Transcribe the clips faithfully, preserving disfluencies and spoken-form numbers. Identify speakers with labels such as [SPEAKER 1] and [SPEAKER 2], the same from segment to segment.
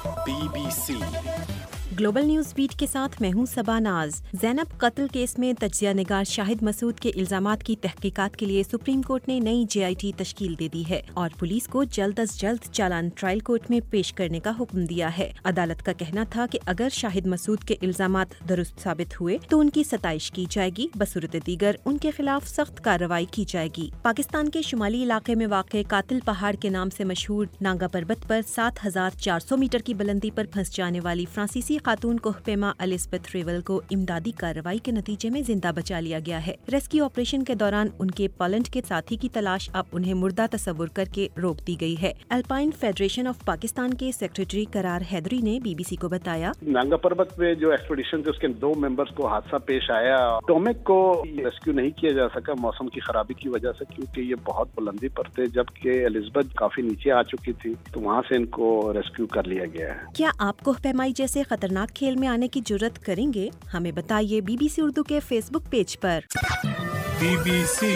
[SPEAKER 1] Be B C
[SPEAKER 2] global news beat کے ساتھ میں ہوں صبا ناز۔ زینب قتل کیس میں تجزیہ نگار شاہد مسعود کے الزامات کی تحقیقات کے لیے سپریم کورٹ نے نئی جے آئی ٹی تشکیل دے دی ہے اور پولیس کو جلد از جلد چالان ٹرائل کورٹ میں پیش کرنے کا حکم دیا ہے۔ عدالت کا کہنا تھا کہ اگر شاہد مسعود کے الزامات درست ثابت ہوئے تو ان کی ستائش کی جائے گی، بصورت دیگر ان کے خلاف سخت کارروائی کی جائے گی۔ پاکستان کے شمالی علاقے میں واقع قاتل پہاڑ کے نام سے مشہور نانگا پربت پر سات ہزار چار سو میٹر کی بلندی پر پھنس جانے والی فرانسیسی خاتون کوہ پیما الزبتھ ریول کو امدادی کارروائی کے نتیجے میں زندہ بچا لیا گیا ہے۔ ریسکیو آپریشن کے دوران ان کے پولینڈ کے ساتھی کی تلاش اب انہیں مردہ تصور کر کے روک دی گئی ہے۔ الپائن فیڈریشن آف پاکستان کے سیکریٹری قرار حیدری نے بی بی سی کو بتایا،
[SPEAKER 3] نانگا پربت میں جو ایکسپیڈیشن تھے اس کے دو ممبرز کو حادثہ پیش آیا۔ ٹومک کو ریسکیو نہیں کیا جا سکا موسم کی خرابی کی وجہ سے، کیونکہ یہ بہت بلندی پر تھے، جبکہ الزبتھ کافی نیچے آ چکی تھی، تو وہاں سے ان کو ریسکیو کر لیا گیا ہے۔
[SPEAKER 2] کیا آپ کوہ پیمائی جیسے خطرناک کھیل میں آنے کی جرت کریں گے؟ ہمیں بتائیے بی بی سی اردو کے فیس بک پیج پر۔
[SPEAKER 1] بی بی سی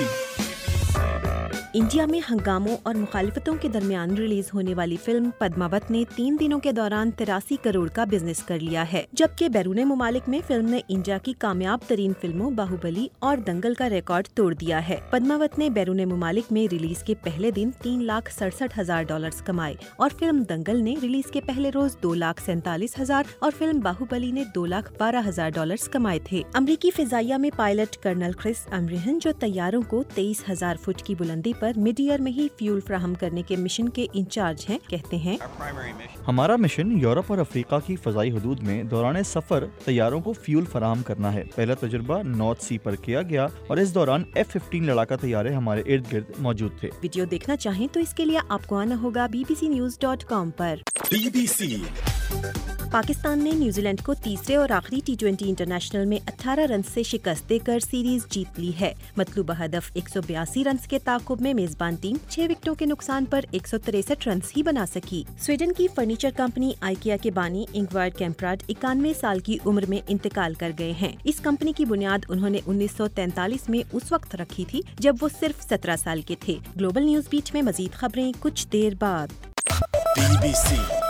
[SPEAKER 2] انڈیا میں ہنگاموں اور مخالفتوں کے درمیان ریلیز ہونے والی فلم پدماوت نے تین دنوں کے دوران تراسی کروڑ کا بزنس کر لیا ہے، جبکہ بیرون ممالک میں فلم نے انڈیا کی کامیاب ترین فلموں باہوبلی اور دنگل کا ریکارڈ توڑ دیا ہے۔ پدماوت نے بیرون ممالک میں ریلیز کے پہلے دن تین لاکھ سڑسٹھ ہزار ڈالرز کمائے اور فلم دنگل نے ریلیز کے پہلے روز دو لاکھ سینتالیس ہزار اور فلم باہوبلی نے دو لاکھ بارہ ہزار ڈالرز کمائے تھے۔ امریکی فضائیہ میں پائلٹ کرنل کرس امریہن، جو طیاروں کو تیئیس ہزار فٹ کی بلندی پر مڈ ایئر میں ہی فیول فراہم کرنے کے مشن کے انچارج ہیں، کہتے ہیں،
[SPEAKER 4] ہمارا مشن یورپ اور افریقہ کی فضائی حدود میں دوران سفر طیاروں کو فیول فراہم کرنا ہے۔ پہلا تجربہ نارتھ سی پر کیا گیا اور اس دوران ایف ففٹین لڑاکا طیارے ہمارے ارد گرد موجود تھے۔
[SPEAKER 2] ویڈیو دیکھنا چاہیں تو اس کے لیے آپ کو آنا ہوگا B B C news dot com پر۔
[SPEAKER 1] بی بی سی
[SPEAKER 2] پاکستان نے نیوزی لینڈ کو تیسرے اور آخری ٹی ٹوینٹی انٹرنیشنل میں اٹھارہ رنز سے شکست دے کر سیریز جیت لی ہے۔ مطلوبہ ہدف ایک سو بیاسی رنز کے تعاقب میں میزبان ٹیم چھ وکٹوں کے نقصان پر ایک سو تریسٹھ رنز ہی بنا سکی۔ سویڈن کی فرنیچر کمپنی آئیکیا کے بانی انگوار کیمپراڈ اکانوے سال کی عمر میں انتقال کر گئے ہیں۔ اس کمپنی کی بنیاد انہوں نے انیس سو تینتالیس میں اس وقت رکھی تھی جب وہ صرف سترہ سال کے تھے۔ گلوبل نیوز بیٹ میں مزید خبریں کچھ دیر بعد۔
[SPEAKER 1] Be B C